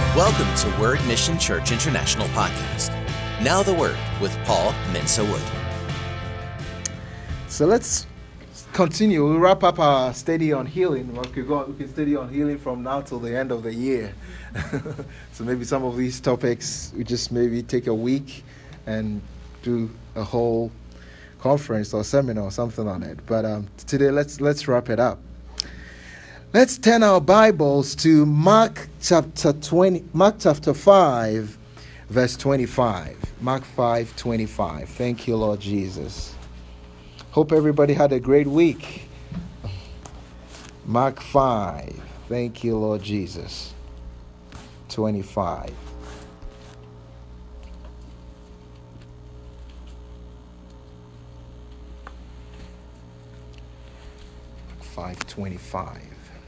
Welcome to Word Mission Church International Podcast. Now the Word with Paul Mensa-Wood. So let's continue. We'll wrap up our study on healing. We can study on healing from now till the end of the year. So maybe some of these topics, we just maybe take a week and do a whole conference or seminar or something on it. But today, let's wrap it up. Let's turn our Bibles to Mark chapter 5, verse 25. Mark 5:25. Thank you, Lord Jesus. Hope everybody had a great week. Mark 5. Thank you, Lord Jesus. 25. Mark 5:25.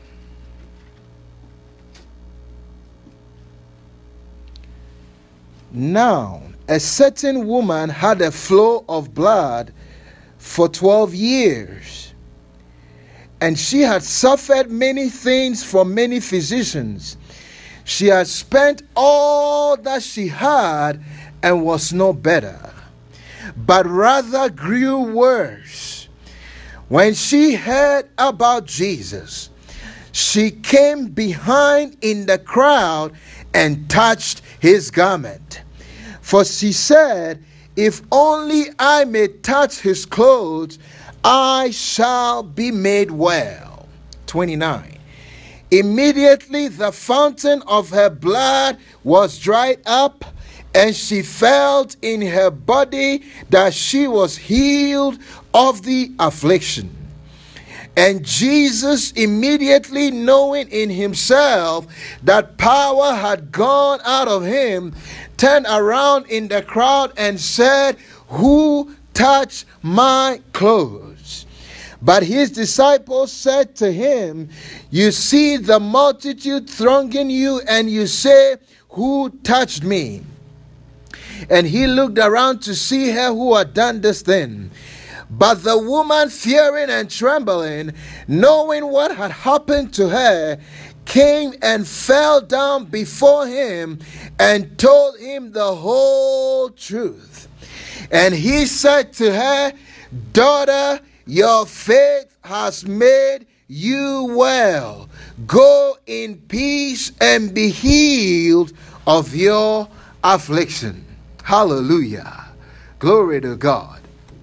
Now, a certain woman had a flow of blood for 12 years, and she had suffered many things from many physicians. She had spent all that she had and was no better, but rather grew worse. When she heard about Jesus, she came behind in the crowd and touched his garment. For she said, "If only I may touch his clothes, I shall be made well." 29. Immediately the fountain of her blood was dried up, and she felt in her body that she was healed of the affliction. And Jesus, immediately knowing in himself that power had gone out of him, turned around in the crowd and said, "Who touched my clothes?" But his disciples said to him, "You see the multitude thronging you, and you say, 'Who touched me?'" And he looked around to see her who had done this thing. But the woman, fearing and trembling, knowing what had happened to her, came and fell down before him and told him the whole truth. And he said to her, "Daughter, your faith has made you well. Go in peace and be healed of your affliction." Hallelujah. Glory to God.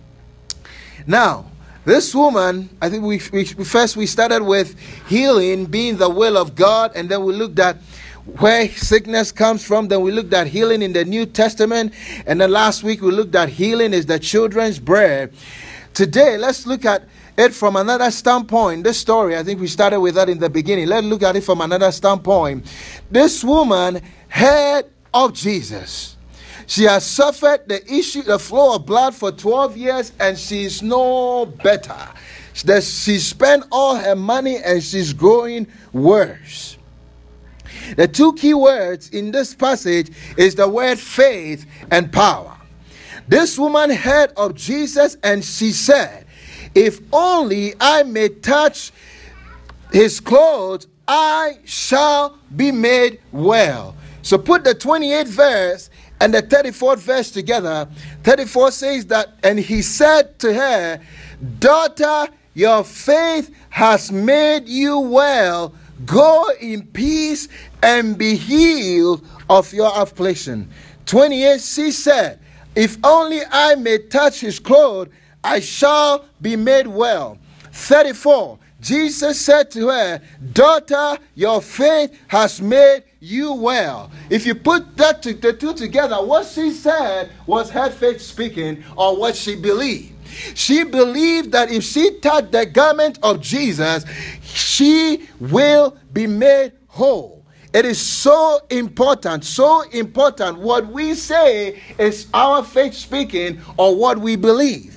Now, this woman, I think we started with healing being the will of God, and then we looked at where sickness comes from. Then we looked at healing in the New Testament, and then last week we looked at healing is the children's bread. Today, let's look at it from another standpoint. This story, I think we started with that in the beginning. Let's look at it from another standpoint. This woman heard of Jesus. She has suffered the flow of blood for 12 years, and she's no better. She spent all her money, and she's growing worse. The two key words in this passage is the word faith and power. This woman heard of Jesus, and she said, "If only I may touch his clothes, I shall be made well." So put the 28th verse and the 34th verse together. 34 says that, and he said to her, "Daughter, your faith has made you well. Go in peace and be healed of your affliction." 28, she said, "If only I may touch his clothes, I shall be made well." 34, Jesus said to her, "Daughter, your faith has made you well." If you put the two together, what she said was her faith speaking, or what she believed. She believed that if she touched the garment of Jesus, she will be made whole. It is so important. What we say is our faith speaking, or what we believe.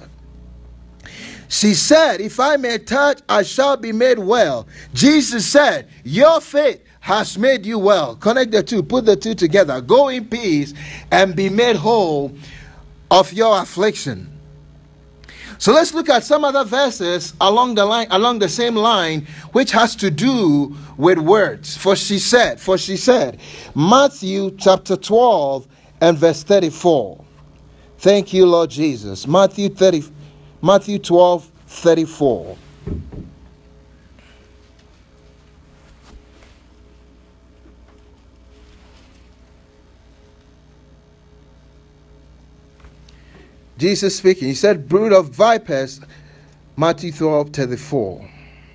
She said, "If I may touch, I shall be made well." Jesus said, "Your faith has made you well." Connect the two, put the two together. Go in peace and be made whole of your affliction. So let's look at some other verses along the same line, which has to do with words. For she said, Matthew chapter 12 and verse 34. Thank you, Lord Jesus. Matthew 12, 34. Jesus speaking, he said, brood of vipers, Matthew 12, 34.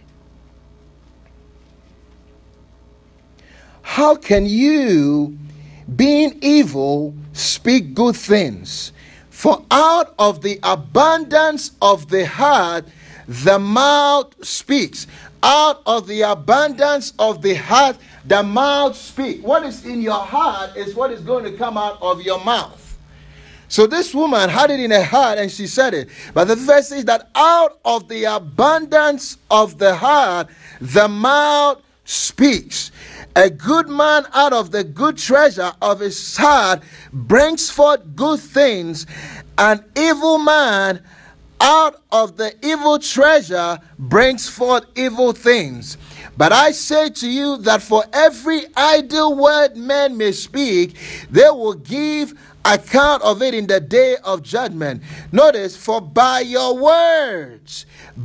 How can you, being evil, speak good things? For out of the abundance of the heart, the mouth speaks. Out of the abundance of the heart, the mouth speaks. What is in your heart is what is going to come out of your mouth. So this woman had it in her heart and she said it. But the verse says that out of the abundance of the heart, the mouth speaks. A good man out of the good treasure of his heart brings forth good things. An evil man out of the evil treasure brings forth evil things. But I say to you that for every idle word men may speak, they will give account of it in the day of judgment. Notice, for by your words,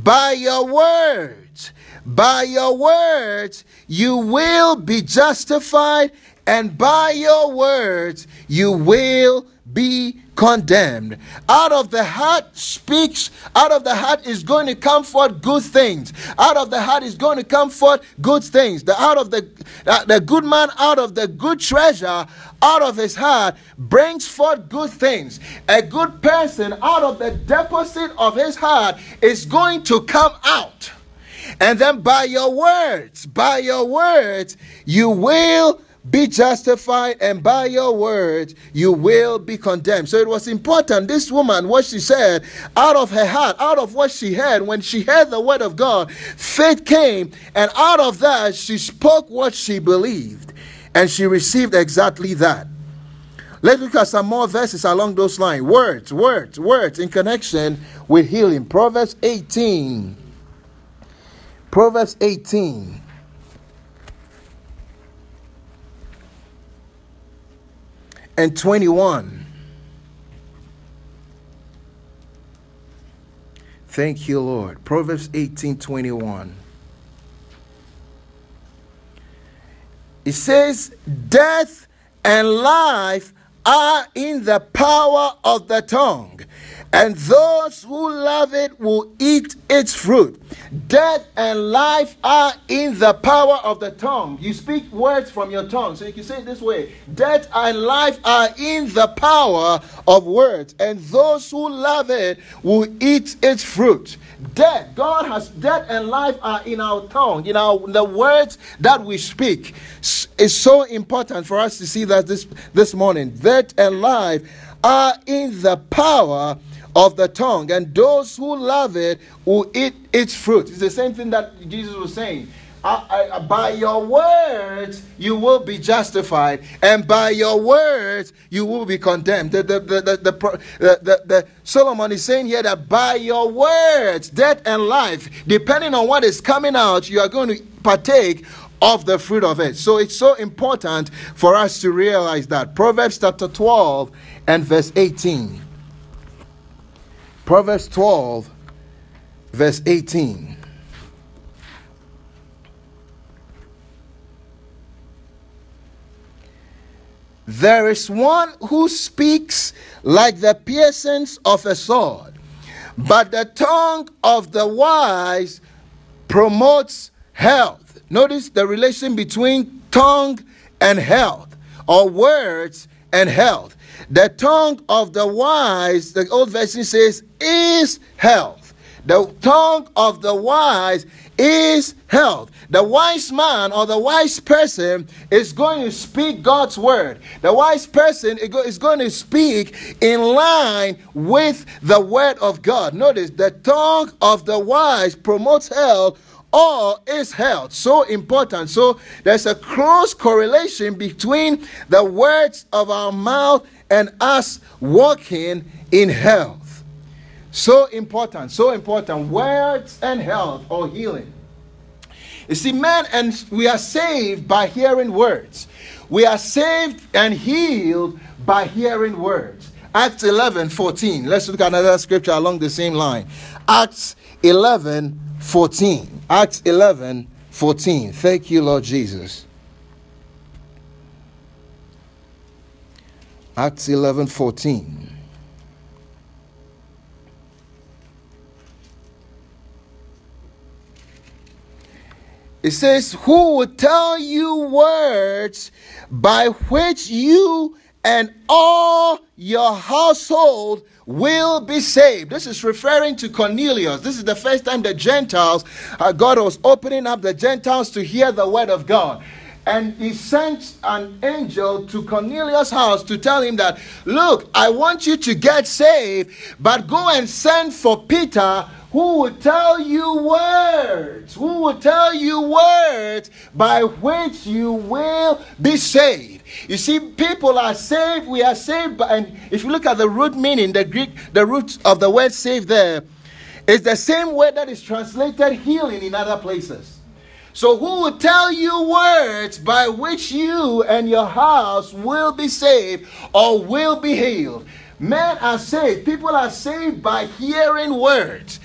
you will be justified, and by your words you will be condemned. Out of the heart speaks, out of the heart is going to come forth good things. Out of the heart is going to come forth good things. The good man out of the good treasure, out of his heart, brings forth good things. A good person out of the deposit of his heart is going to come out. And then by your words, you will be justified, and by your words you will be condemned. So it was important, this woman, what she said, out of her heart, out of what she heard, when she heard the word of God, faith came, and out of that she spoke what she believed, and she received exactly that. Let's look at some more verses along those lines. Words in connection with healing. Proverbs 18 and 21. Thank you, Lord. Proverbs 18:21. It says, death and life are in the power of the tongue, and those who love it will eat its fruit. Death and life are in the power of the tongue. You speak words from your tongue. So you can say it this way. Death and life are in the power of words, and those who love it will eat its fruit. Death and life are in our tongue. The words that we speak is so important for us to see that this morning. Death and life are in the power of the tongue, and those who love it will eat its fruit. It's the same thing that Jesus was saying. By your words you will be justified, and by your words you will be condemned. Solomon is saying here that by your words, death and life, depending on what is coming out, you are going to partake of the fruit of it. So it's so important for us to realize that. Proverbs chapter 12 and verse 18. Proverbs 12 verse 18. There is one who speaks like the piercings of a sword, but the tongue of the wise promotes health. Notice the relation between tongue and health, or words and health. The tongue of the wise, the old version says, is health. The tongue of the wise is health. The wise man or the wise person is going to speak God's word. The wise person is going to speak in line with the word of God. Notice, the tongue of the wise promotes health or is health. So important. So there's a close correlation between the words of our mouth and us walking in health. So important, so important. Words and health or healing. You see, man, and we are saved by hearing words. We are saved and healed by hearing words. Acts 11:14. Let's look at another scripture along the same line. Acts 11:14. Acts 11:14. Thank you, Lord Jesus. Acts 11:14. It says, who will tell you words by which you and all your household will be saved. This is referring to Cornelius. This is the first time the Gentiles, God was opening up the Gentiles to hear the word of God. And he sent an angel to Cornelius' house to tell him that, look, I want you to get saved, but go and send for Peter, who will tell you words, by which you will be saved. You see, people are saved, we are saved, and if you look at the root meaning, the Greek, the root of the word saved there, is the same word that is translated healing in other places. So who will tell you words by which you and your house will be saved or will be healed? Men are saved. People are saved by hearing words.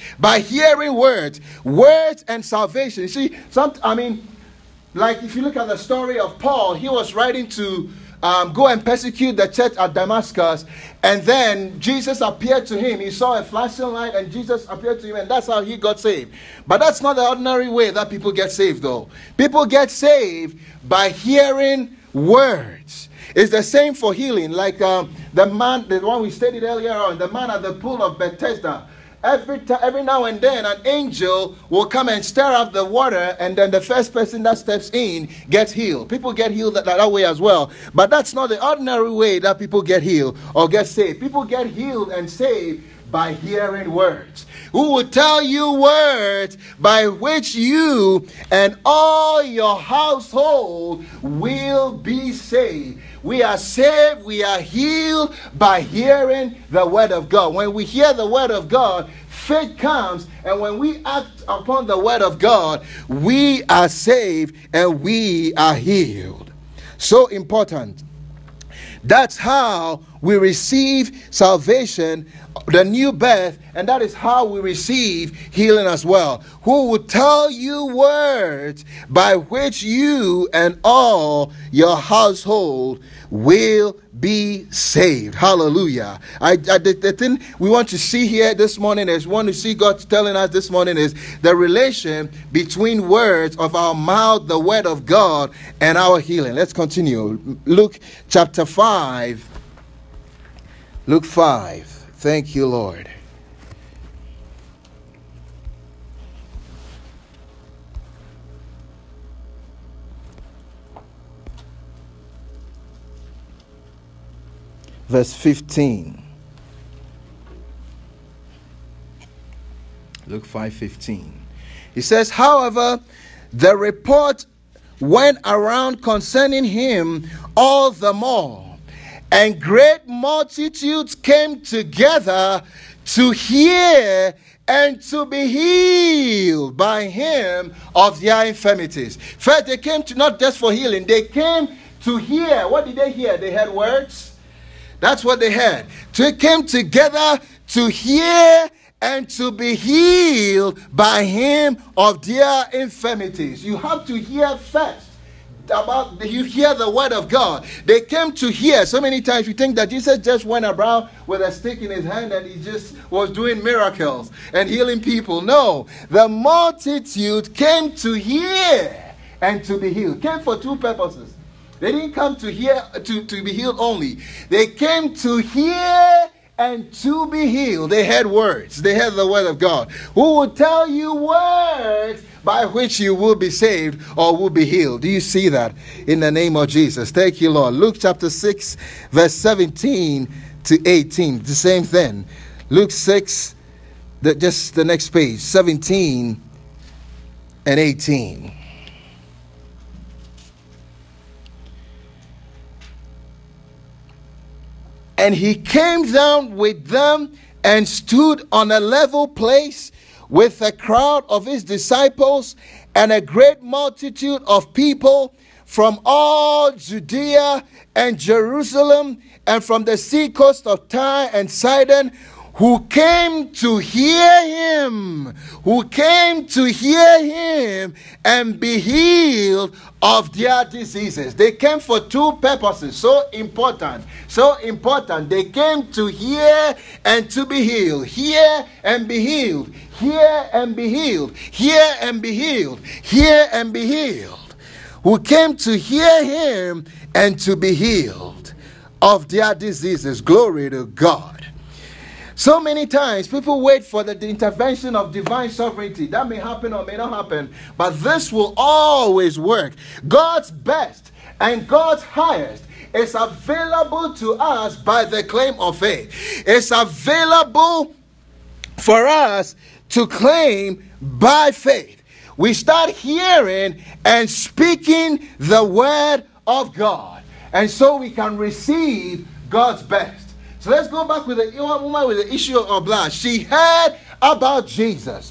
Words and salvation. You see, like if you look at the story of Paul, he was writing to go and persecute the church at Damascus, and then Jesus appeared to him. He saw a flashing light and Jesus appeared to him, and that's how he got saved. But that's not the ordinary way that people get saved, though. People get saved by hearing words. It's the same for healing, like the one we studied earlier on, the man at the pool of Bethesda. Every now and then an angel will come and stir up the water, and then the first person that steps in gets healed. People get healed that way as well. But that's not the ordinary way that people get healed or get saved. People get healed and saved by hearing words. Who will tell you words by which you and all your household will be saved. We are saved, we are healed by hearing the word of God. When we hear the word of God, faith comes, and when we act upon the word of God, we are saved and we are healed. So important. That's how we receive salvation, the new birth, and that is how we receive healing as well. Who will tell you words by which you and all your household will be saved. Hallelujah. The thing we want to see here this morning is, want to see God telling us this morning is the relation between words of our mouth, the word of God, and our healing. Let's continue. Luke chapter 5. Luke 5. Thank you, Lord. Verse 15. Luke 5:15. He says, however, the report went around concerning him all the more, and great multitudes came together to hear and to be healed by him of their infirmities. First, they came to not just for healing, they came to hear. What did they hear? They heard words. That's what they had. They came together to hear and to be healed by him of their infirmities. You have to hear first. You hear the word of God. They came to hear. So many times you think that Jesus just went around with a stick in his hand and he just was doing miracles and healing people. No, the multitude came to hear and to be healed. Came for two purposes. They didn't come to hear to be healed only. They came to hear and to be healed. They had words. They had the word of God. Who will tell you words by which you will be saved or will be healed? Do you see that? In the name of Jesus. Thank you, Lord. Luke chapter 6, verse 17 to 18. The same thing. Luke 6, just the next page. 17 and 18. And he came down with them and stood on a level place with a crowd of his disciples and a great multitude of people from all Judea and Jerusalem and from the seacoast of Tyre and Sidon, who came to hear him, and be healed of their diseases. They came for two purposes, so important. They came to hear and to be healed. Hear and be healed. Hear and be healed. Hear and be healed. Hear and be healed. Who came to hear him and to be healed of their diseases. Glory to God. So many times people wait for the intervention of divine sovereignty. That may happen or may not happen, but this will always work. God's best and God's highest is available to us by the claim of faith. It's available for us to claim by faith. We start hearing and speaking the word of God, and so we can receive God's best. So let's go back with the woman with the issue of blood. She heard about Jesus.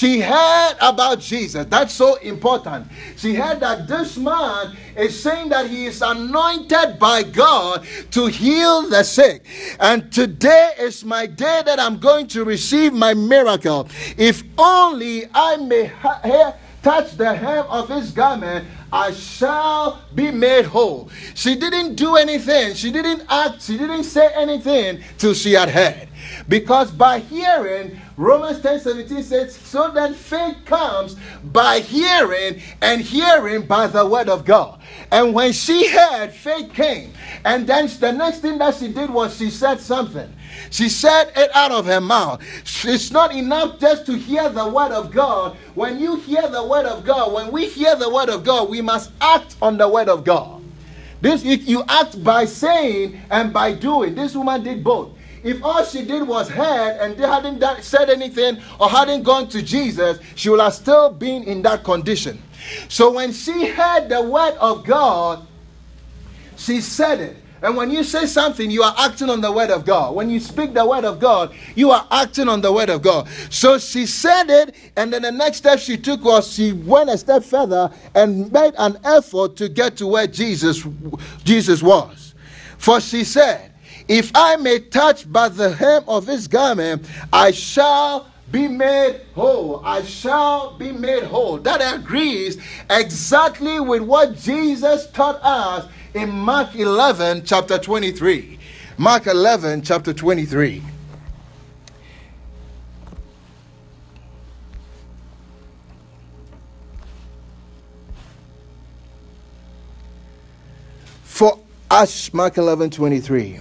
That's so important. She heard that this man is saying that he is anointed by God to heal the sick. And today is my day that I'm going to receive my miracle. If only I may touch the hem of his garment, I shall be made whole. She didn't do anything. She didn't act. She didn't say anything till she had heard. Because by hearing, Romans 10:17 says, so then faith comes by hearing, and hearing by the word of God. And when she heard, faith came. And then the next thing that she did was she said something. She said it out of her mouth. It's not enough just to hear the word of God. When you hear the word of God, when we hear the word of God, we must act on the word of God. This, you act by saying and by doing. This woman did both. If all she did was heard and they hadn't said anything or hadn't gone to Jesus, she would have still been in that condition. So when she heard the word of God, she said it. And when you say something, you are acting on the word of God. When you speak the word of God, you are acting on the word of God. So she said it, and then the next step she took was she went a step further and made an effort to get to where Jesus was. For she said, if I may touch but the hem of his garment, I shall be made whole. I shall be made whole. That agrees exactly with what Jesus taught us in Mark 11, chapter 23. Mark 11, chapter 23. Mark 11, 23.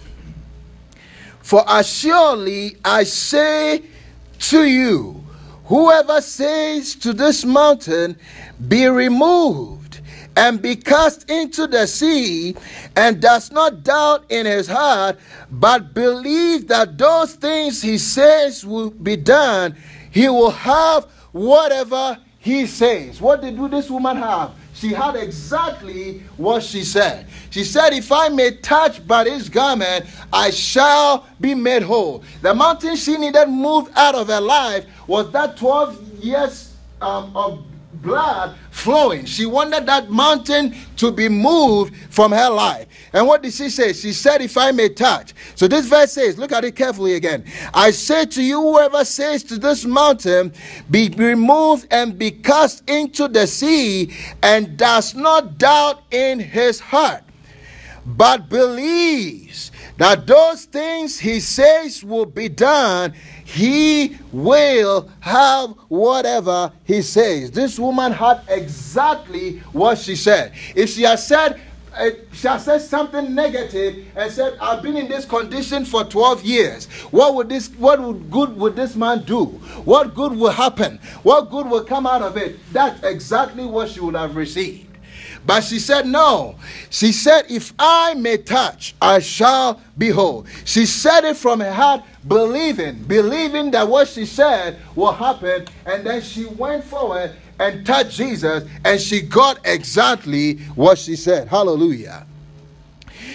For as surely I say to you, whoever says to this mountain, be removed and be cast into the sea, and does not doubt in his heart, but believe that those things he says will be done, he will have whatever he says. What did this woman have? She had exactly what she said. She said, if I may touch but his garment, I shall be made whole. The mountain she needed moved out of her life was that 12 years of blood flowing. She wanted that mountain to be moved from her life. And what did she say? She said, if I may touch. So this verse says, look at it carefully again. I say to you, whoever says to this mountain, be removed and be cast into the sea, and does not doubt in his heart, but believes that those things he says will be done, he will have whatever he says. This woman had exactly what she said. If she had said something negative and said, I've been in this condition for 12 years. What good would this man do? What good will happen? What good will come out of it? That's exactly what she would have received. But she said no. She said, if I may touch, I shall be whole. She said it from her heart, believing that what she said will happen. And then she went forward and touched Jesus, and she got exactly what she said. Hallelujah.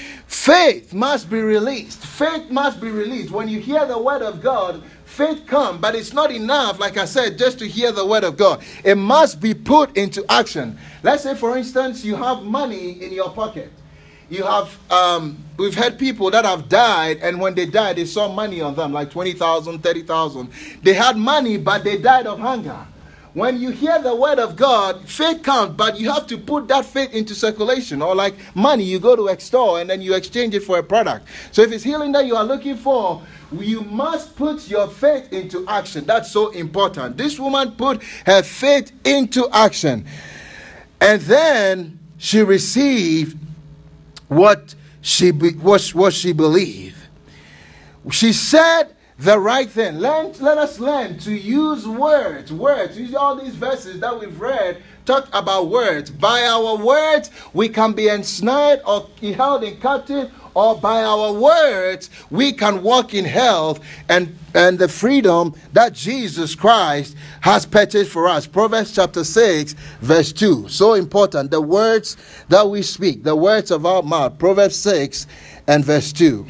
Faith must be released. Faith must be released. When you hear the word of God, faith comes, but it's not enough, like I said, just to hear the word of God. It must be put into action. Let's say, for instance, you have money in your pocket. You have, we've had people that have died, and when they died, they saw money on them, like 20,000, 30,000. They had money, but they died of hunger. When you hear the word of God, faith comes, but you have to put that faith into circulation. Or like money, you go to a store and then you exchange it for a product. So if it's healing that you are looking for, you must put your faith into action. That's so important. This woman put her faith into action. And then she received what she believed. She said the right thing. Let us learn to use words. Use all these verses that we've read talk about words. By our words, we can be ensnared or held in captive, or by our words, we can walk in health and the freedom that Jesus Christ has purchased for us. Proverbs chapter 6, verse 2. So important. The words that we speak, the words of our mouth. Proverbs 6 and verse 2.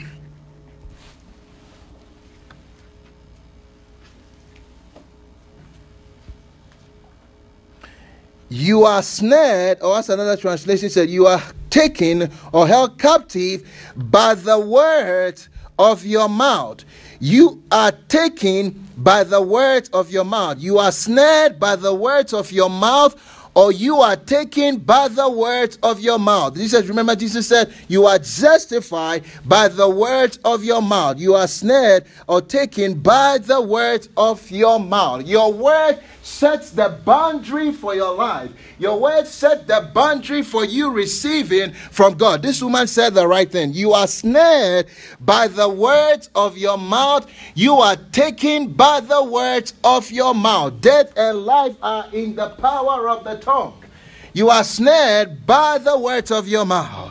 You are snared, or as another translation said, you are taken or held captive by the words of your mouth. You are taken by the words of your mouth. You are snared by the words of your mouth, or you are taken by the words of your mouth. Remember Jesus said, you are justified by the words of your mouth. You are snared or taken by the words of your mouth. Your word sets the boundary for your life. Your word set the boundary for you receiving from God. This woman said the right thing. You are snared by the words of your mouth. You are taken by the words of your mouth. Death and life are in the power of the tongue. You are snared by the words of your mouth.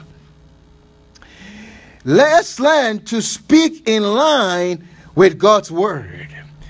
Let's learn to speak in line with God's word.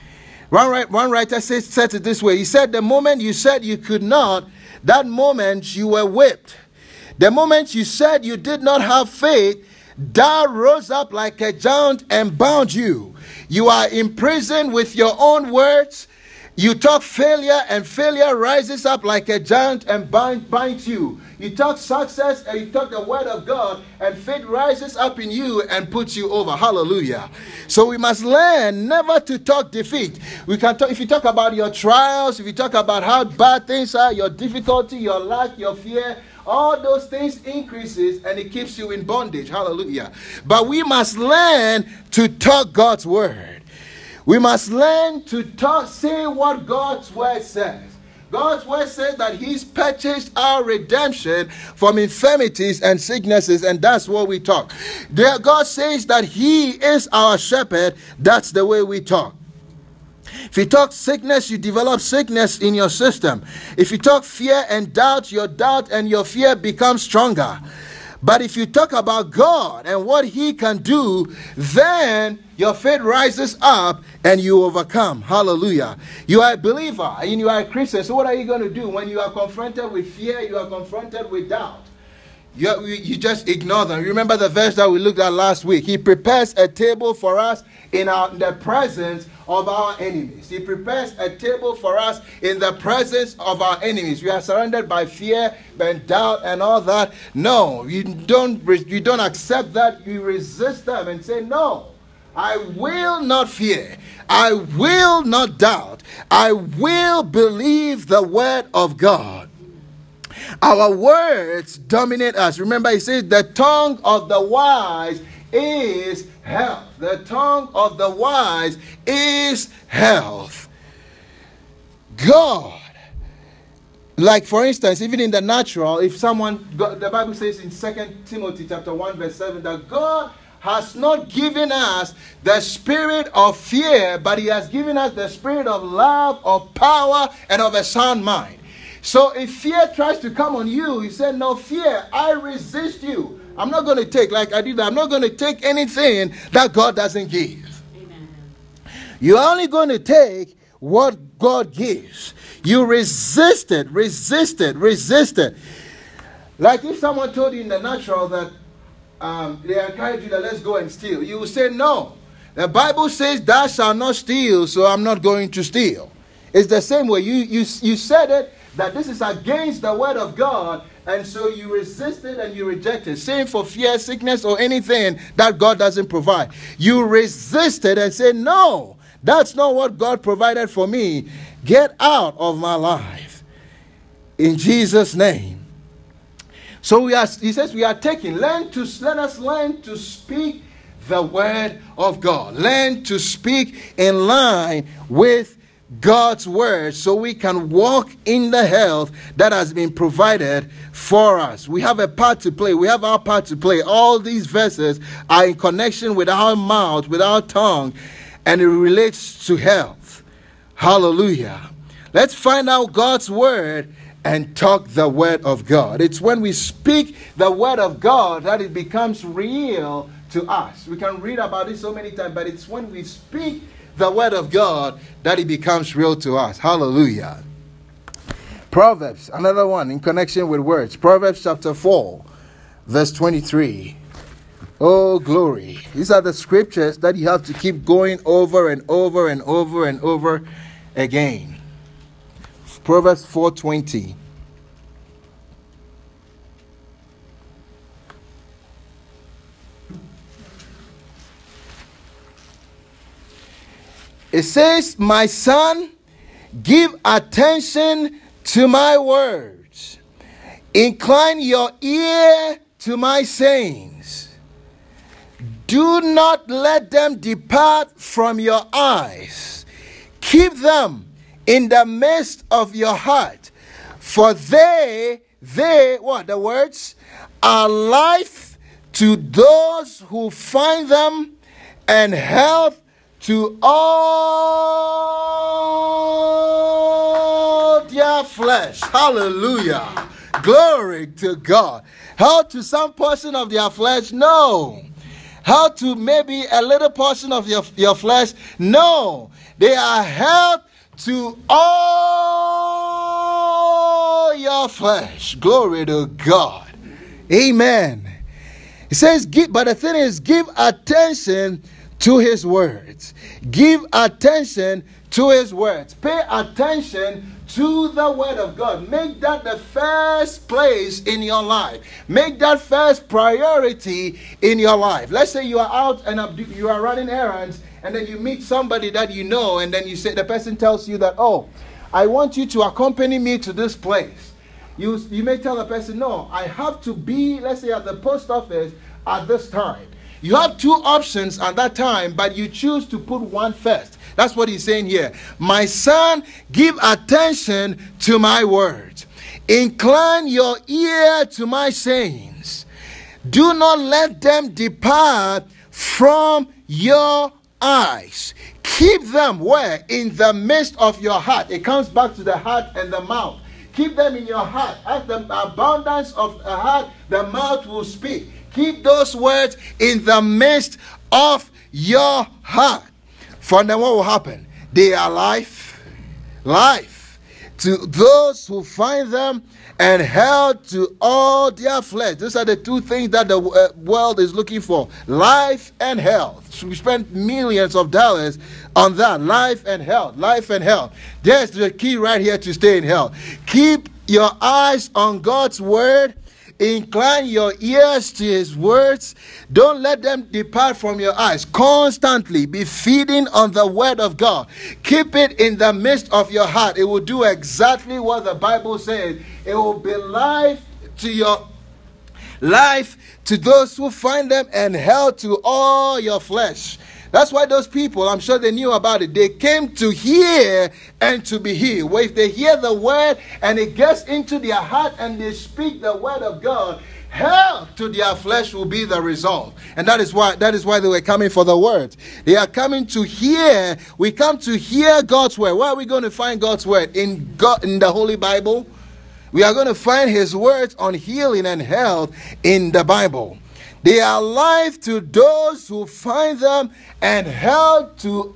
One writer said it this way. He said, the moment you said you could not, that moment you were whipped. The moment you said you did not have faith, thou rose up like a giant and bound you. You are imprisoned with your own words. You talk failure, and failure rises up like a giant and binds you. You talk success, and you talk the word of God, and faith rises up in you and puts you over. Hallelujah. So we must learn never to talk defeat. We can talk, if you talk about your trials, if you talk about how bad things are, your difficulty, your lack, your fear, all those things increases and it keeps you in bondage. Hallelujah. But we must learn to talk God's word. We must learn to say what God's word says. God's word says that He's purchased our redemption from infirmities and sicknesses, and that's what we talk. God says that He is our shepherd. That's the way we talk. If you talk sickness, you develop sickness in your system. If you talk fear and doubt, your doubt and your fear become stronger. But if you talk about God and what He can do, then your faith rises up and you overcome. Hallelujah. You are a believer and you are a Christian. So what are you going to do when you are confronted with fear, you are confronted with doubt? You just ignore them. Remember the verse that we looked at last week. He prepares a table for us in the presence of our enemies. He prepares a table for us in the presence of our enemies. We are surrounded by fear and doubt and all that. No, you don't accept that. You resist them and say, no, I will not fear. I will not doubt. I will believe the word of God. Our words dominate us. Remember, he says, the tongue of the wise is health. The tongue of the wise is health. God, like for instance, even in the natural, if someone, the Bible says in 2 Timothy chapter 1 verse 7, that God has not given us the spirit of fear, but He has given us the spirit of love, of power, and of a sound mind. So if fear tries to come on you, He said, no fear, I resist you. I'm not going to take, like I did, I'm not going to take anything that God doesn't give. Amen. You're only going to take what God gives. You resist it. Like if someone told you in the natural that they encourage you that let's go and steal. You will say, no. The Bible says, thou shalt not steal, so I'm not going to steal. It's the same way. You said it, that this is against the word of God, and so you resist it and you reject it. Same for fear, sickness, or anything that God doesn't provide. You resist it and say, no, that's not what God provided for me. Get out of my life. In Jesus' name. So he says we are taking, let us learn to speak the word of God. Learn to speak in line with God's word so we can walk in the health that has been provided for us. We have a part to play. We have our part to play. All these verses are in connection with our mouth, with our tongue, and it relates to health. Hallelujah. Let's find out God's word and talk the word of God. It's when we speak the word of God that it becomes real to us. We can read about it so many times, but it's when we speak the word of God that it becomes real to us. Hallelujah. Proverbs, another one in connection with words. Proverbs chapter 4, verse 23. Oh, glory. These are the scriptures that you have to keep going over and over and over and over again. Proverbs 4:20. It says, my son, give attention to my words. Incline your ear to my sayings. Do not let them depart from your eyes. Keep them in the midst of your heart. For they, what the words? Are life to those who find them, and health to all their flesh. Hallelujah. Glory to God. Health to some portion of their flesh? No. Health to maybe a little portion of your flesh? No. They are health to all your flesh. Glory to God. Amen. It says, but the thing is, give attention to his words. Give attention to his words. Pay attention to the word of God. Make that the first place in your life. Make that first priority in your life. Let's say you are out and you are running errands, and then you meet somebody that you know, and then the person tells you that, oh, I want you to accompany me to this place. You may tell the person, no, I have to be, let's say, at the post office at this time. You have two options at that time, but you choose to put one first. That's what he's saying here. My son, give attention to my words. Incline your ear to my sayings. Do not let them depart from your eyes. Keep them where? In the midst of your heart. It comes back to the heart and the mouth. Keep them in your heart. As the abundance of the heart, the mouth will speak. Keep those words in the midst of your heart. For then what will happen? They are life to those who find them, and health to all their flesh. These are the two things that the world is looking for. Life and health. So we spend millions of dollars on that. Life and health. Life and health. There's the key right here to stay in health. Keep your eyes on God's word. Incline your ears to his words. Don't let them depart from your eyes. Constantly be feeding on the word of God. Keep it in the midst of your heart. It will do exactly what the Bible says. It will be life to those who find them, and health to all your flesh. That's why those people, I'm sure they knew about it. They came to hear and to be healed. Well, if they hear the word and it gets into their heart and they speak the word of God, health to their flesh will be the result. And that is why they were coming for the word. They are coming to hear. We come to hear God's word. Where are we going to find God's word? In the Holy Bible. We are going to find his words on healing and health in the Bible. They are life to those who find them, and health to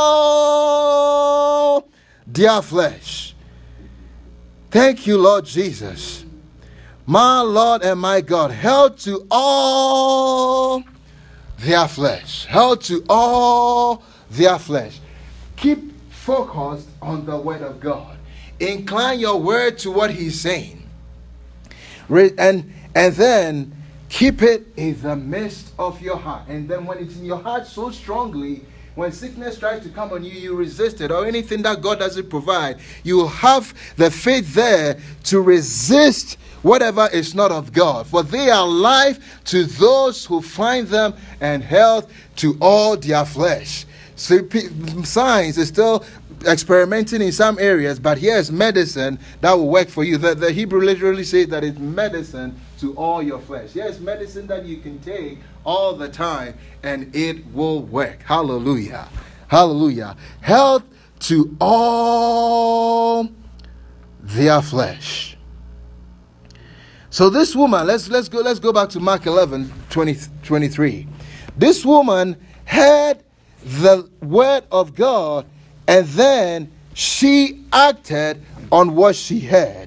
all their flesh. Thank you, Lord Jesus. my Lord and my God, held to all their flesh. Held to all their flesh. Keep focused on the word of God. Incline your word to what he's saying. And then keep it in the midst of your heart. And then when it's in your heart so strongly, when sickness tries to come on you, you resist it, or anything that God doesn't provide, you will have the faith there to resist whatever is not of God. For they are life to those who find them, and health to all their flesh. So science is still experimenting in some areas, but here's medicine that will work for you. The Hebrew literally says that it's medicine to all your flesh. Yes, medicine that you can take all the time and it will work. Hallelujah. Hallelujah. Health to all their flesh. So this woman, let's go back to Mark 11:23. This woman heard the word of God, and then she acted on what she heard.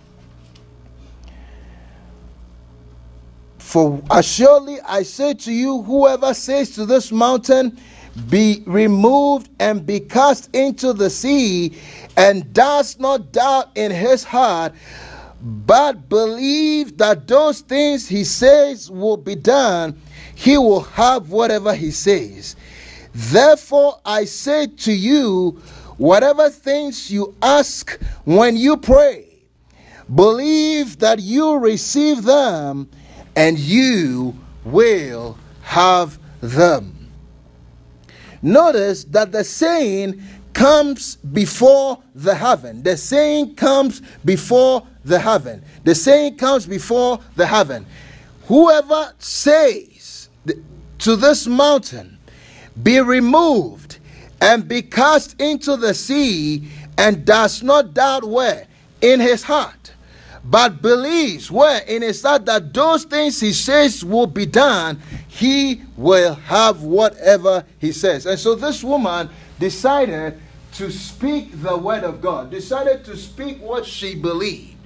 For surely I say to you, whoever says to this mountain, be removed and be cast into the sea, and does not doubt in his heart, but believe that those things he says will be done, he will have whatever he says. Therefore I say to you, whatever things you ask when you pray, believe that you receive them, and you will have them. Notice that the saying comes before the having. The saying comes before the having. The saying comes before the having. Whoever says to this mountain, be removed and be cast into the sea, and does not doubt where? In his heart, but believes where? In his heart, that those things he says will be done, he will have whatever he says. And so this woman decided to speak the word of God, decided to speak what she believed.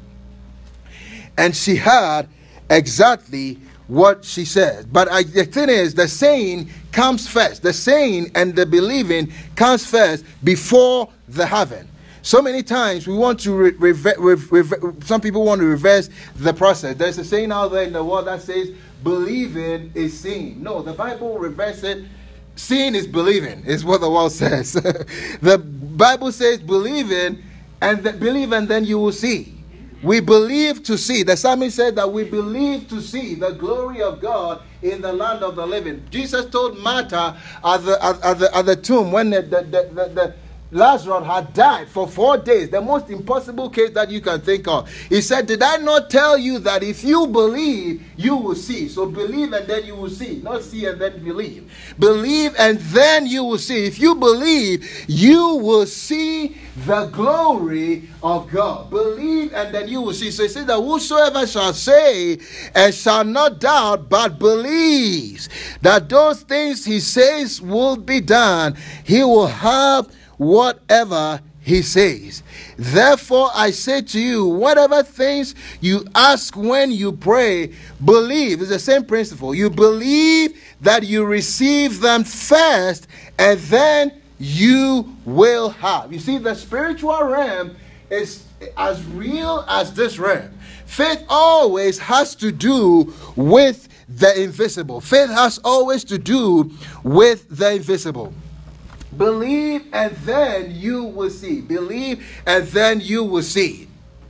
And she had exactly what she said. But the thing is, the saying comes first. The saying and the believing comes first before the having. So many times we want to some people want to reverse the process. There's a saying out there in the world that says believing is seeing. No, the Bible reverses it. Seeing is believing, is what the world says. The Bible says believing, and believe and then you will see. We believe to see. The psalmist said that we believe to see the glory of God in the land of the living. Jesus told Martha at the tomb when the Lazarus had died for 4 days, the most impossible case that you can think of. He said, did I not tell you that if you believe, you will see? So believe and then you will see. Not see and then believe. Believe and then you will see. If you believe, you will see the glory of God. Believe and then you will see. So he says that whosoever shall say and shall not doubt, but believes that those things he says will be done, he will have whatever he says. Therefore I say to you, whatever things you ask when you pray, believe. It's the same principle. You believe that you receive them first, and then you will have. You see, the spiritual realm is as real as this realm. Faith always has to do with the invisible. Faith has always to do with the invisible. Believe and then you will see. Believe and then you will see.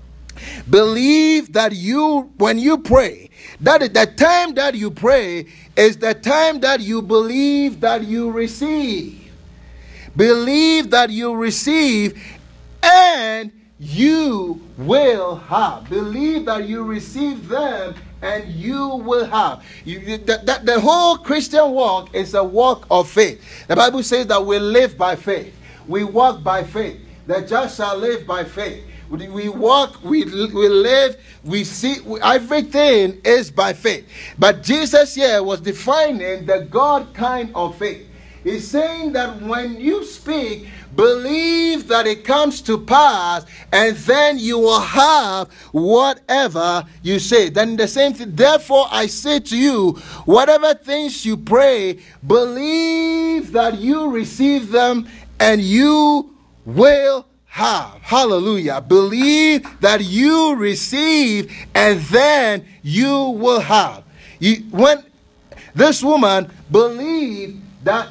Believe that when you pray, that is the time that you pray is the time that you believe that you receive. Believe that you receive and you will have. Believe that you receive them and you will have. The whole Christian walk is a walk of faith. The Bible says that we live by faith. We walk by faith. The just shall live by faith. We walk, we live, we see, everything is by faith. But Jesus here was defining the God kind of faith. He's saying that when you speak, Believe that it comes to pass, and then you will have whatever you say. Then the same thing. Therefore, I say to you, whatever things you pray, believe that you receive them, and you will have. Hallelujah. Believe that you receive, and then you will have. When this woman believed that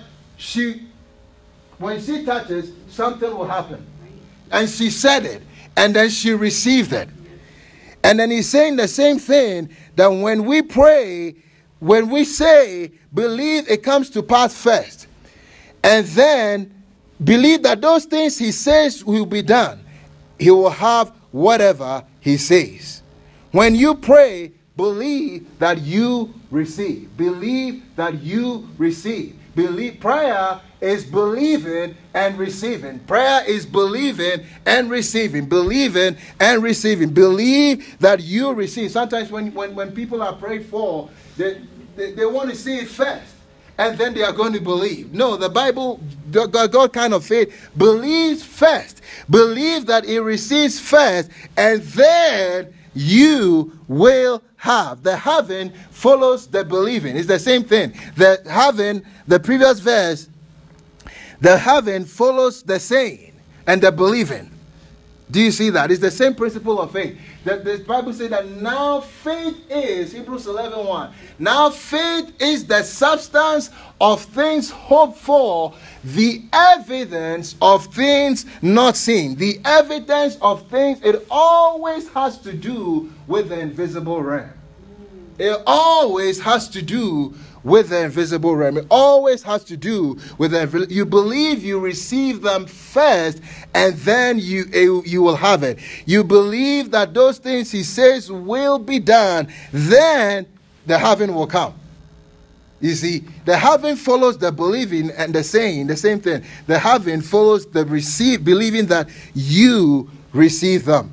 when she touches, something will happen. And she said it, and then she received it. And then he's saying the same thing, that when we pray, when we say, believe it comes to pass first, and then believe that those things he says will be done, he will have whatever he says. When you pray, believe that you receive. Believe that you receive. Believe. Prayer is believing and receiving. Prayer is believing and receiving. Believing and receiving. Believe that you receive. Sometimes when people are prayed for, they want to see it first, and then they are going to believe. No, the Bible, God kind of faith, believes first. Believe that it receives first, and then you will have. The having follows the believing. It's the same thing. The having, the previous verse, the having follows the saying and the believing. Do you see that? It's the same principle of faith. The Bible says that now faith is, Hebrews 11:1. Now faith is the substance of things hoped for, the evidence of things not seen. The evidence of things, it always has to do with the invisible realm. It always has to do with the invisible realm. It always has to do with the, you believe you receive them first, and then you will have it. You believe that those things he says will be done, then the having will come. You see, the having follows the believing and the saying, the same thing. The having follows the believing that you receive them.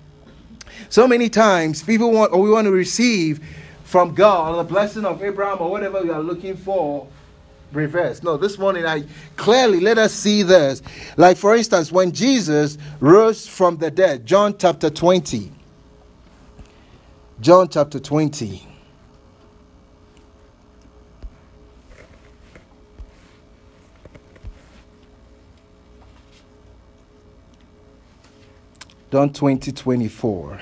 So many times we want to receive from God, the blessing of Abraham or whatever we are looking for, reverse. No, this morning let us see this. Like for instance, when Jesus rose from the dead, John chapter 20. John chapter 20. John 20:24.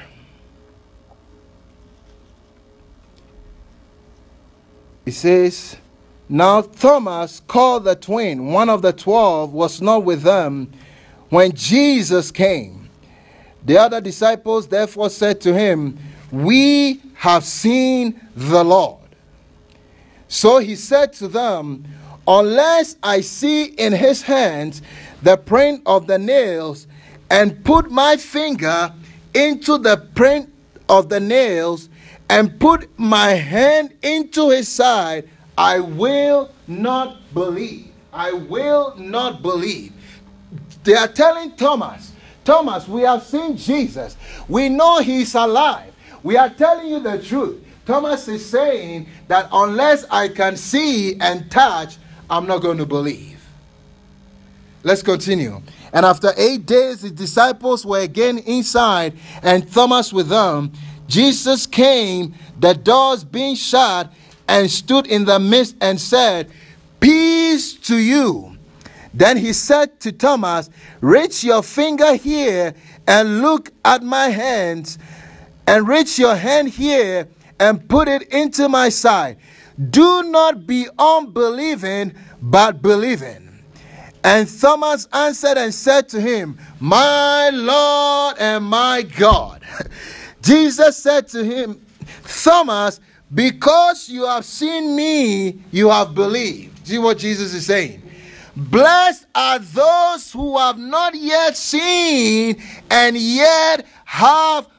It says, now Thomas, called the twin, one of the 12, was not with them when Jesus came. The other disciples therefore said to him, we have seen the Lord. So he said to them, unless I see in his hands the print of the nails, and put my finger into the print of the nails, and put my hand into his side, I will not believe. I will not believe. They are telling Thomas, we have seen Jesus. We know he's alive. We are telling you the truth. Thomas is saying that unless I can see and touch, I'm not going to believe. Let's continue. And after 8 days, the disciples were again inside, and Thomas with them. Jesus came, the doors being shut, and stood in the midst and said, peace to you. Then he said to Thomas, reach your finger here and look at my hands, and reach your hand here and put it into my side. Do not be unbelieving, but believing. And Thomas answered and said to him, my Lord and my God. Jesus said to him, Thomas, because you have seen me, you have believed. See what Jesus is saying? Blessed are those who have not yet seen and yet have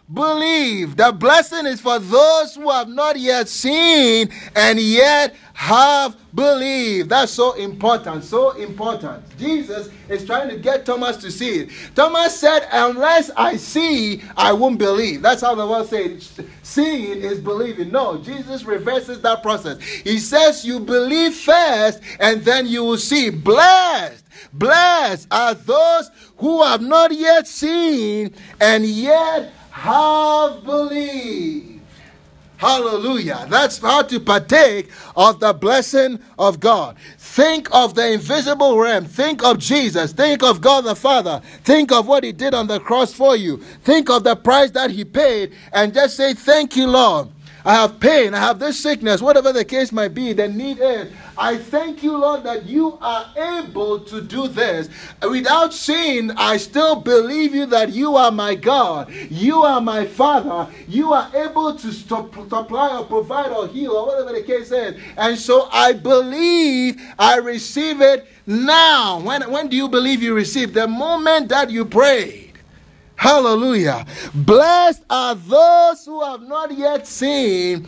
believed. The blessing is for those who have not yet seen and yet have believed. That's so important, so important. Jesus is trying to get Thomas to see it. Thomas said, unless I see, I won't believe. That's how the word says seeing is believing. No, Jesus reverses that process. He says you believe first and then you will see. Blessed are those who have not yet seen and yet have believed. Hallelujah. That's how to partake of the blessing of God. Think of the invisible realm. Think of Jesus. Think of God the Father. Think of what He did on the cross for you. Think of the price that He paid and just say, thank you, Lord. I have pain, I have this sickness, whatever the case might be, the need is. I thank you, Lord, that you are able to do this. Without seeing, I still believe you that you are my God. You are my Father. You are able to supply or provide or heal or whatever the case is. And so I believe I receive it now. When do you believe you receive? The moment that you pray. Hallelujah. Blessed are those who have not yet seen,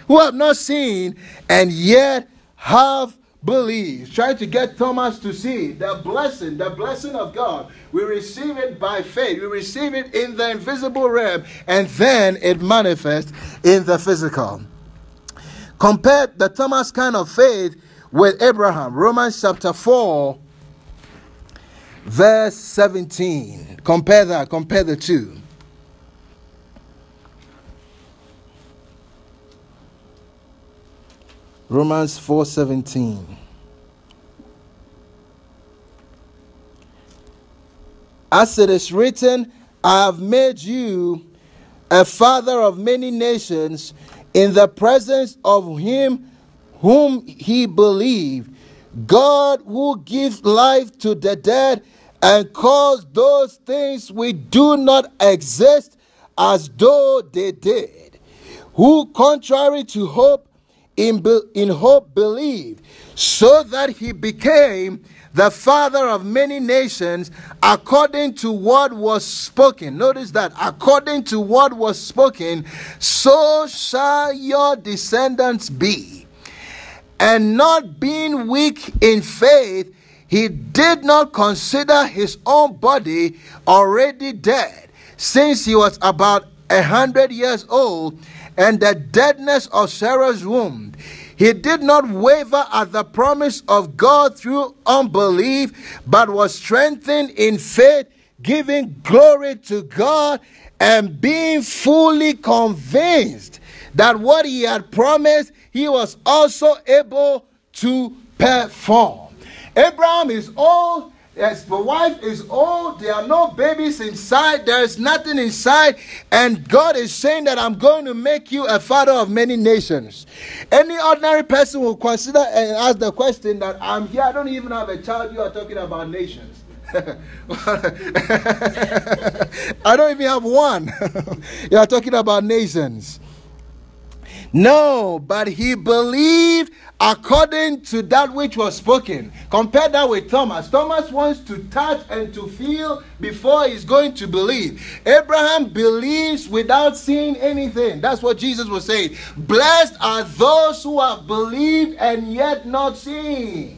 and yet have believed. Try to get Thomas to see the blessing of God. We receive it by faith. We receive it in the invisible realm, and then it manifests in the physical. Compare the Thomas kind of faith with Abraham. Romans chapter 4. Verse 17. Compare the two. Romans 4:17. As it is written, I have made you a father of many nations in the presence of him whom he believed, God who gives life to the dead and calls those things which do not exist as though they did, who contrary to hope in hope believed, so that he became the father of many nations according to what was spoken. Notice that, according to what was spoken, so shall your descendants be. And not being weak in faith, he did not consider his own body already dead, since he was about 100 years old, and the deadness of Sarah's womb. He did not waver at the promise of God through unbelief, but was strengthened in faith, giving glory to God, and being fully convinced that what he had promised, he was also able to perform. Abraham is old. Yes, the wife is old. There are no babies inside. There is nothing inside. And God is saying that I'm going to make you a father of many nations. Any ordinary person will consider and ask the question that I'm here. I don't even have a child. You are talking about nations. I don't even have one. You are talking about nations. No, but he believed according to that which was spoken. Compare that with Thomas. Thomas wants to touch and to feel before he's going to believe. Abraham believes without seeing anything. That's what Jesus was saying. Blessed are those who have believed and yet not seen.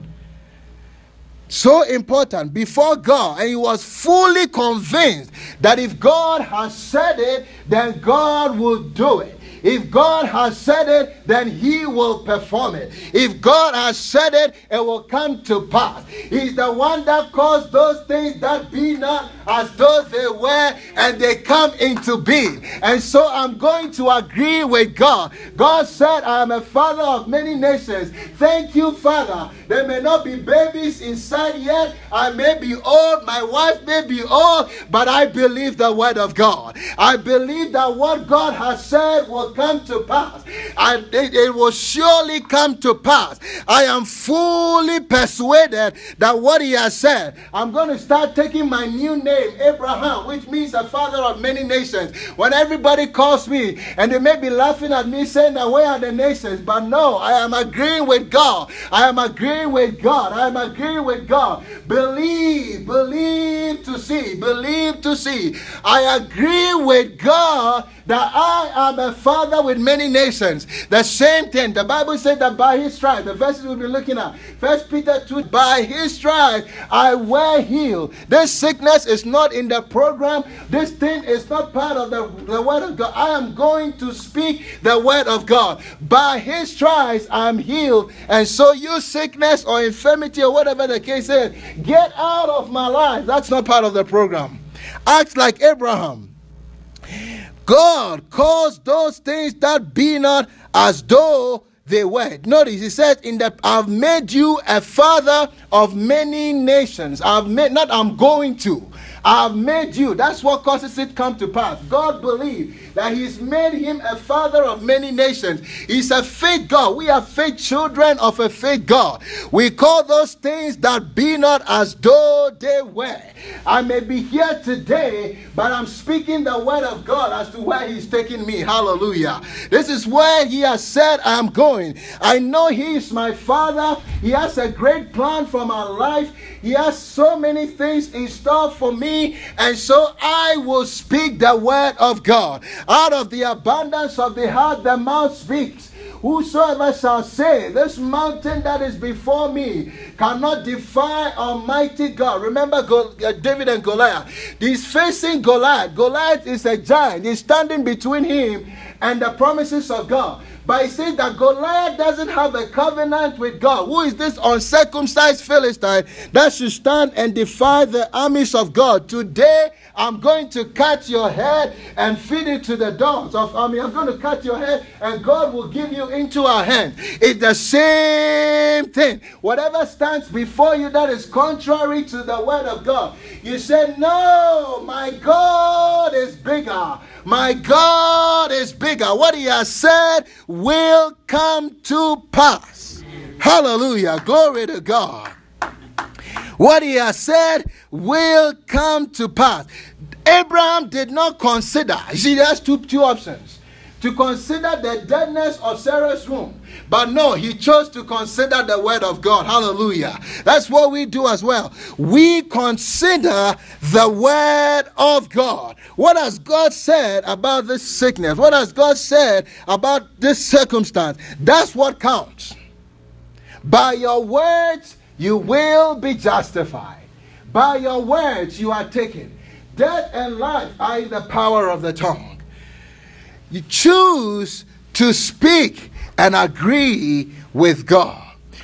So important before God, and he was fully convinced that if God has said it, then God will do it. If God has said it, then he will perform it. If God has said it, it will come to pass. He's the one that caused those things that be not as though they were, and they come into being. And so I'm going to agree with God. God said, I am a father of many nations. Thank you, Father. There may not be babies inside yet. I may be old. My wife may be old. But I believe the word of God. I believe that what God has said will come to pass. And it will surely come to pass. I am fully persuaded that what he has said, I'm going to start taking my new name, Abraham, which means a father of many nations. When everybody calls me, and they may be laughing at me saying that where are the nations? But no, I am agreeing with God. I am agreeing with God. I am agreeing with God. Believe to see. Believe to see. I agree with God that I am a father with many nations. The same thing. The Bible said that by his stripes, the verses we'll be looking at, 1 Peter 2, by his stripes I were healed. This sickness is not in the program. This thing is not part of the word of God. I am going to speak the word of God. By his stripes I am healed. And so you sickness or infirmity or whatever the case is, get out of my life. That's not part of the program. Act like Abraham. God calls those things that be not as though they were. Notice he said, I've made you a father of many nations. I'm going to. I've made you. That's what causes it come to pass. God believed that he's made him a father of many nations. He's a faith God. We are faith children of a faith God. We call those things that be not as though they were. I may be here today, but I'm speaking the word of God as to where he's taking me. Hallelujah. This is where he has said I am going. I know he is my father. He has a great plan for my life. He has so many things in store for me. And so I will speak the word of God. Out of the abundance of the heart, the mouth speaks. Whosoever shall say, this mountain that is before me cannot defy Almighty God. Remember David and Goliath. He's facing Goliath. Goliath is a giant. He's standing between him and the promises of God. But he says that Goliath doesn't have a covenant with God. Who is this uncircumcised Philistine that should stand and defy the armies of God? Today, I'm going to cut your head and feed it to the dogs. I'm going to cut your head and God will give you into our hand. It's the same thing. Whatever stands before you that is contrary to the word of God, you say, no, my God is bigger. My God is bigger. What he has said will come to pass. Hallelujah. Glory to God. What he has said will come to pass. Abraham did not consider. You see, there's two options. To consider the deadness of Sarah's womb. But no, he chose to consider the word of God. Hallelujah. That's what we do as well. We consider the word of God. What has God said about this sickness? What has God said about this circumstance? That's what counts. By your words, you will be justified. By your words, you are taken. Death and life are in the power of the tongue. You choose to speak and agree with God.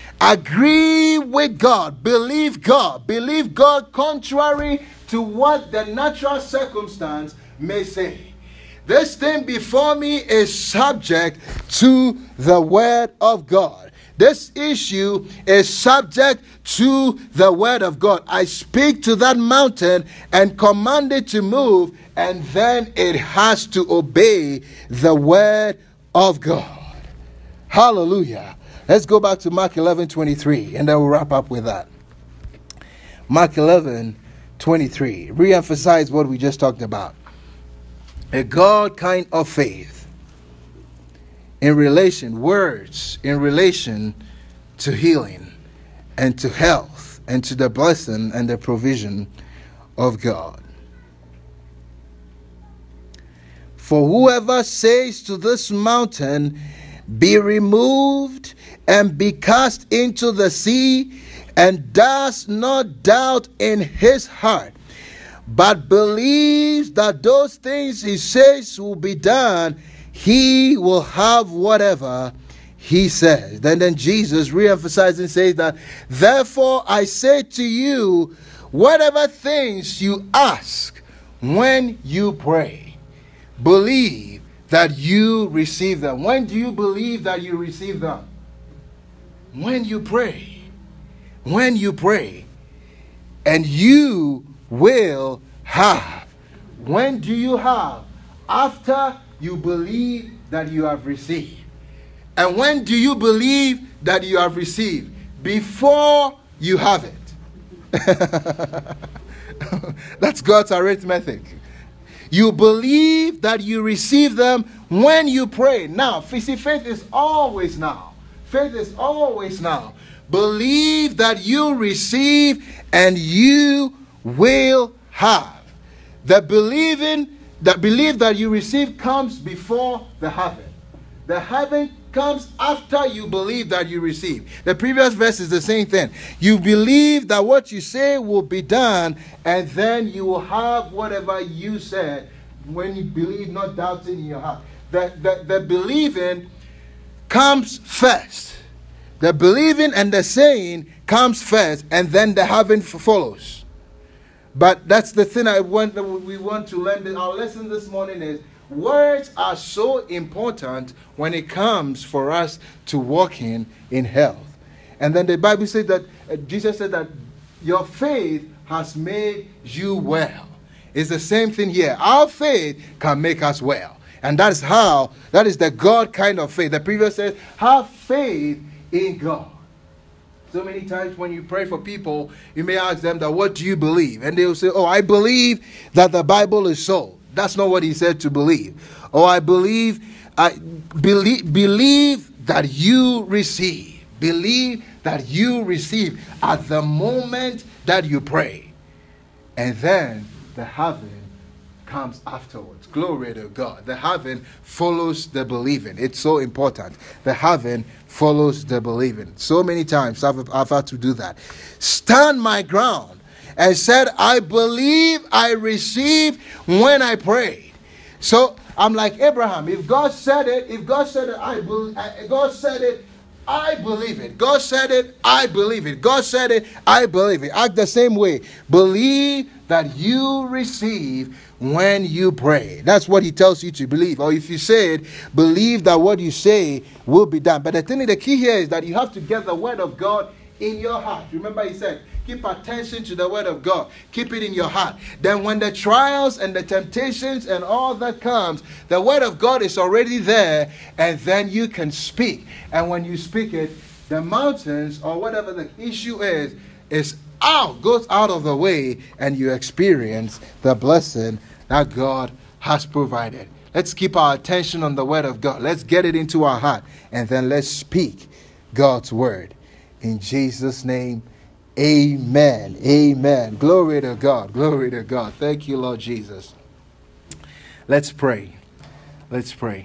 Agree with God. Believe God. Believe God contrary to what the natural circumstance may say. This thing before me is subject to the word of God. This issue is subject to the word of God. I speak to that mountain and command it to move, and then it has to obey the word of God. Hallelujah. Let's go back to Mark 11:23, and then we'll wrap up with that. Mark 11:23. Re-emphasize what we just talked about. A God kind of faith. In relation to healing and to health and to the blessing and the provision of God. For whoever says to this mountain, be removed and be cast into the sea, and does not doubt in his heart, but believes that those things he says will be done, he will have whatever he says. Then Jesus re-emphasizing says that, therefore I say to you, whatever things you ask when you pray, believe that you receive them. When do you believe that you receive them? When you pray. When you pray. And you will have. When do you have? After you believe that you have received? And when do you believe that you have received? Before you have it. That's God's arithmetic. You believe that you receive them when you pray. Now, see, faith is always now. Faith is always now. Believe that you receive and you will have. The belief that you receive comes before the having. The having comes after you believe that you receive. The previous verse is the same thing. You believe that what you say will be done, and then you will have whatever you said when you believe, not doubting in your heart. The believing comes first. The believing and the saying comes first, and then the having follows. But that's the thing we want to learn. Our lesson this morning is words are so important when it comes for us to walk in health. And then the Bible said that Jesus said that your faith has made you well. It's the same thing here. Our faith can make us well. And that is the God kind of faith. The previous says, have faith in God. So many times when you pray for people, you may ask them that, what do you believe? And they will say, oh, I believe that the Bible is so. That's not what he said to believe. Oh, I believe that you receive. Believe that you receive at the moment that you pray. And then the having comes afterwards. Glory to God. The having follows the believing. It's so important. The having follows the believing. So many times I've had to do that. Stand my ground. And said, I believe I receive when I prayed. So I'm like Abraham. If God said it, I believe. God said it, I believe it. God said it, I believe it. God said it, I believe it. Act the same way. Believe that you receive when you pray. That's what he tells you to believe. Or if you say it, believe that what you say will be done. But the key here is that you have to get the word of God in your heart. Remember he said, keep attention to the word of God. Keep it in your heart. Then when the trials and the temptations and all that comes, the word of God is already there, and then you can speak. And when you speak it, the mountains or whatever the issue goes out of the way, and you experience the blessing that God has provided. Let's keep our attention on the word of God. Let's get it into our heart, and then let's speak God's word. In Jesus' name, amen. Amen. Glory to God. Glory to God. Thank you, Lord Jesus. Let's pray. Let's pray.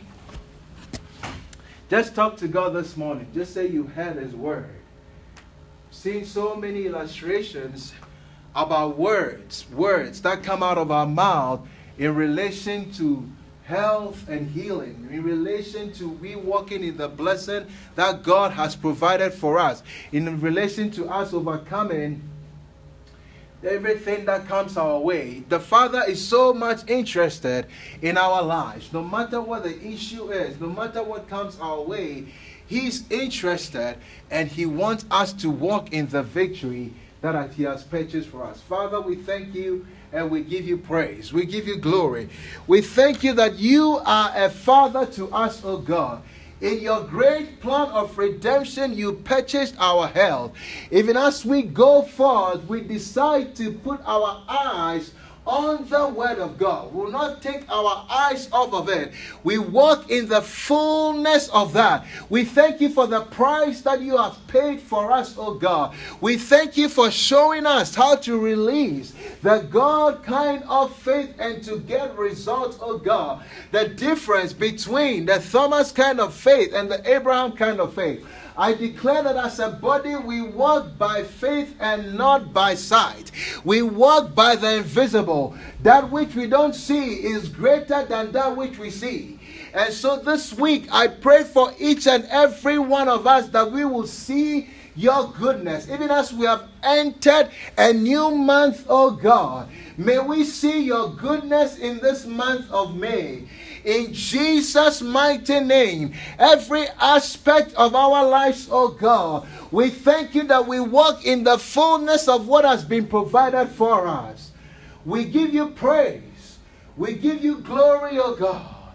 Just talk to God this morning. Just say you heard his word. Seen so many illustrations about words that come out of our mouth in relation to health and healing, in relation to we walking in the blessing that God has provided for us, in relation to us overcoming everything that comes our way. The Father is so much interested in our lives. No matter what the issue is, no matter what comes our way, he's interested, and he wants us to walk in the victory that he has purchased for us. Father, we thank you and we give you praise. We give you glory. We thank you that you are a father to us, oh God. In your great plan of redemption, you purchased our health. Even as we go forth, we decide to put our eyes on the word of God. We will not take our eyes off of it. We walk in the fullness of that. We thank you for the price that you have paid for us, oh God. We thank you for showing us how to release the God kind of faith and to get results, oh God. The difference between the Thomas kind of faith and the Abraham kind of faith. I declare that as a body we walk by faith and not by sight. We walk by the invisible. That which we don't see is greater than that which we see. And so this week I pray for each and every one of us that we will see your goodness. Even as we have entered a new month, oh God, may we see your goodness in this month of May. In Jesus' mighty name, every aspect of our lives, oh God, we thank you that we walk in the fullness of what has been provided for us. We give you praise. We give you glory, oh God.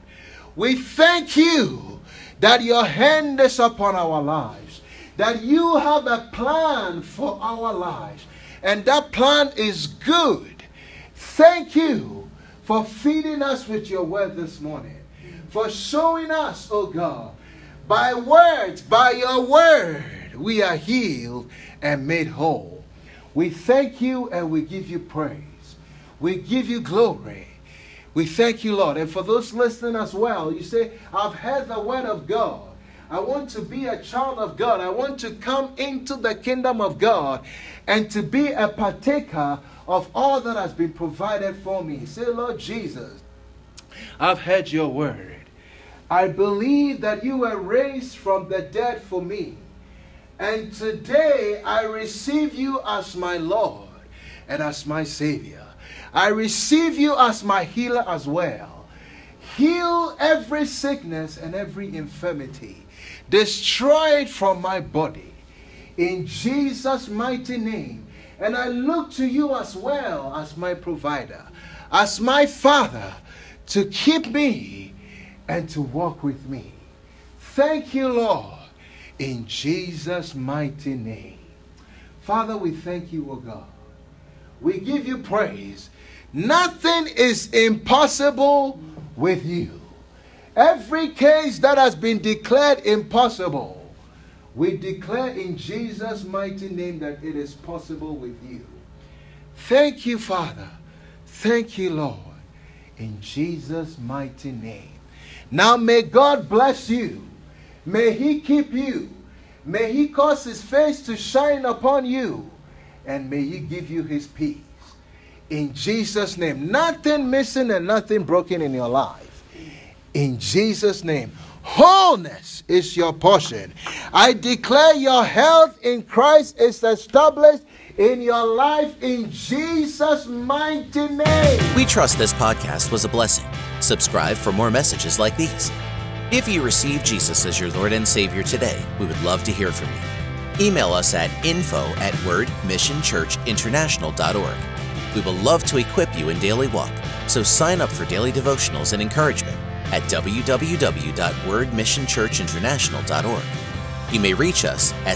We thank you that your hand is upon our lives, that you have a plan for our lives, and that plan is good. Thank you for feeding us with your word this morning, for showing us, oh God, by words, by your word, we are healed and made whole. We thank you and we give you praise. We give you glory. We thank you, Lord. And for those listening as well, you say, I've heard the word of God. I want to be a child of God. I want to come into the kingdom of God and to be a partaker of all that has been provided for me. Say, Lord Jesus, I've heard your word. I believe that you were raised from the dead for me. And today I receive you as my Lord and as my Savior. I receive you as my healer as well. Heal every sickness and every infirmity. Destroy it from my body. In Jesus' mighty name. And I look to you as well as my provider, as my Father, to keep me and to walk with me. Thank you, Lord, in Jesus' mighty name. Father, we thank you, O God. We give you praise. Nothing is impossible with you. Every case that has been declared impossible, we declare in Jesus' mighty name that it is possible with you. Thank you, Father. Thank you, Lord. In Jesus' mighty name. Now may God bless you. May he keep you. May he cause his face to shine upon you. And may he give you his peace. In Jesus' name. Nothing missing and nothing broken in your life. In Jesus' name. Wholeness is your portion. I declare your health in Christ is established in your life in Jesus' mighty name. We trust this podcast was a blessing. Subscribe for more messages like these. If you receive Jesus as your Lord and Savior today, we would love to hear from you. Email us at info@wordmissionchurchinternational.org. We will love to equip you in daily walk, so sign up for daily devotionals and encouragement at www.wordmissionchurchinternational.org. You may reach us at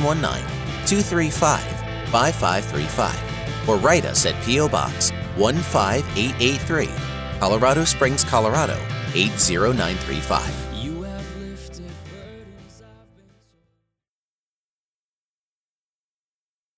719-235-5535 or write us at P.O. Box 15883, Colorado Springs, Colorado 80935.